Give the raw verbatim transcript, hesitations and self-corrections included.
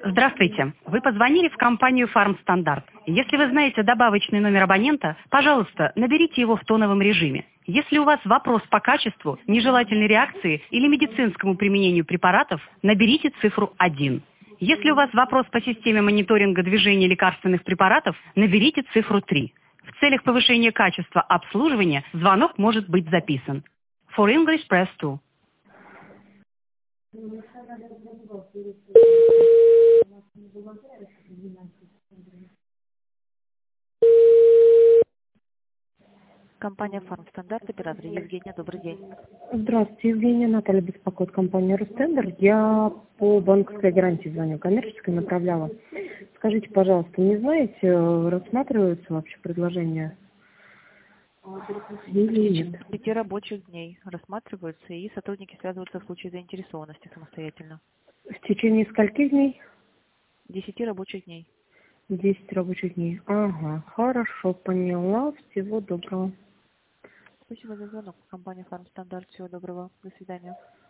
Здравствуйте. Вы позвонили в компанию «Фармстандарт». Если вы знаете добавочный номер абонента, пожалуйста, наберите его в тоновом режиме. Если у вас вопрос по качеству, нежелательной реакции или медицинскому применению препаратов, наберите цифру один. Если у вас вопрос по системе мониторинга движения лекарственных препаратов, наберите цифру три. В целях повышения качества обслуживания звонок может быть записан. For English, press two. Компания «Фармстандарт», оператор Евгения, добрый день. Здравствуйте, Евгения. Наталья беспокоит компания «Ростендер». Я по банковской гарантии звоню, коммерческой направляла. Скажите, пожалуйста, не знаете, рассматриваются вообще предложения или нет? Пяти рабочих дней рассматриваются, и сотрудники связываются в случае заинтересованности самостоятельно. В течение скольких дней? Десяти рабочих дней. Десять рабочих дней. Ага, хорошо, поняла. Всего доброго. Спасибо за звонок. Компания «Фармстандарт». Всего доброго. До свидания.